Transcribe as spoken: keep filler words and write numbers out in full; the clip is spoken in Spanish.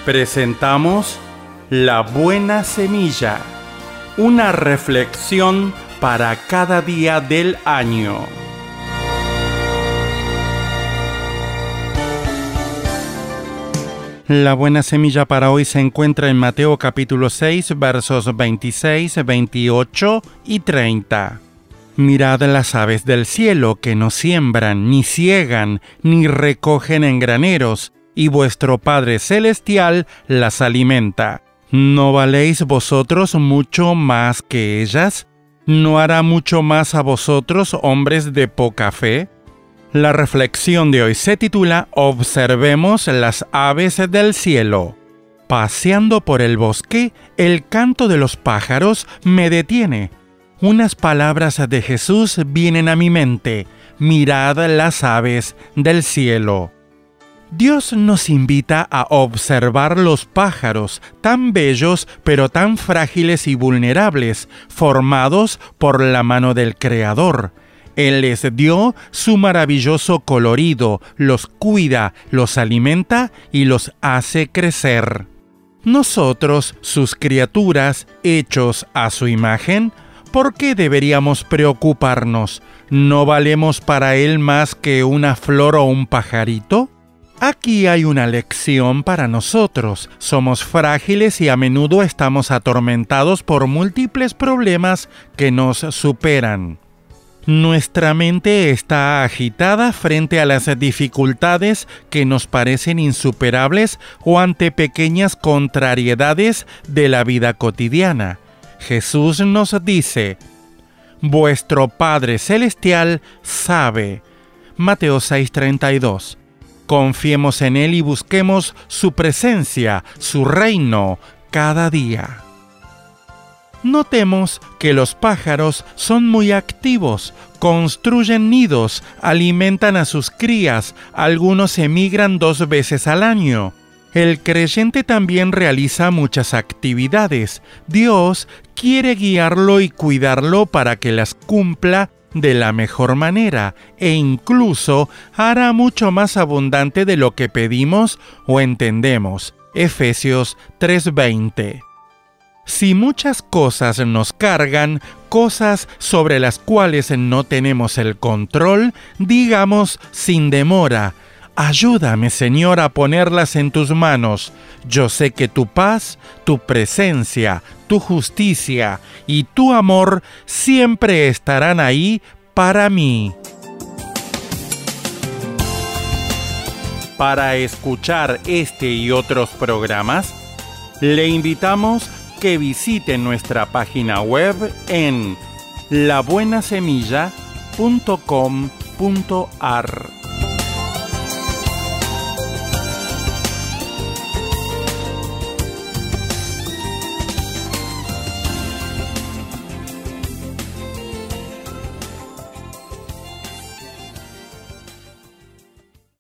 Presentamos La Buena Semilla, una reflexión para cada día del año. La buena semilla para hoy se encuentra en Mateo capítulo seis, versos veintiséis, veintiocho y treinta. Mirad las aves del cielo, que no siembran, ni siegan, ni recogen en graneros, y vuestro Padre Celestial las alimenta. ¿No valéis vosotros mucho más que ellas? ¿No hará mucho más a vosotros, hombres de poca fe? La reflexión de hoy se titula Observemos las aves del cielo. Paseando por el bosque, el canto de los pájaros me detiene. Unas palabras de Jesús vienen a mi mente. Mirad las aves del cielo. Dios nos invita a observar los pájaros, tan bellos pero tan frágiles y vulnerables, formados por la mano del Creador. Él les dio su maravilloso colorido, los cuida, los alimenta y los hace crecer. Nosotros, sus criaturas, hechos a su imagen, ¿por qué deberíamos preocuparnos? ¿No valemos para Él más que una flor o un pajarito? Aquí hay una lección para nosotros. Somos frágiles y a menudo estamos atormentados por múltiples problemas que nos superan. Nuestra mente está agitada frente a las dificultades que nos parecen insuperables o ante pequeñas contrariedades de la vida cotidiana. Jesús nos dice, vuestro Padre Celestial sabe. Mateo seis treinta y dos. Confiemos en Él y busquemos su presencia, su reino, cada día. Notemos que los pájaros son muy activos, construyen nidos, alimentan a sus crías, algunos emigran dos veces al año. El creyente también realiza muchas actividades. Dios quiere guiarlo y cuidarlo para que las cumpla de la mejor manera e incluso hará mucho más abundante de lo que pedimos o entendemos. Efesios tres veinte. Si muchas cosas nos cargan, cosas sobre las cuales no tenemos el control, digamos sin demora, ayúdame, Señor, a ponerlas en tus manos. Yo sé que tu paz, tu presencia, tu justicia y tu amor siempre estarán ahí para mí. Para escuchar este y otros programas, le invitamos que visite nuestra página web en la buena semilla punto com punto a r.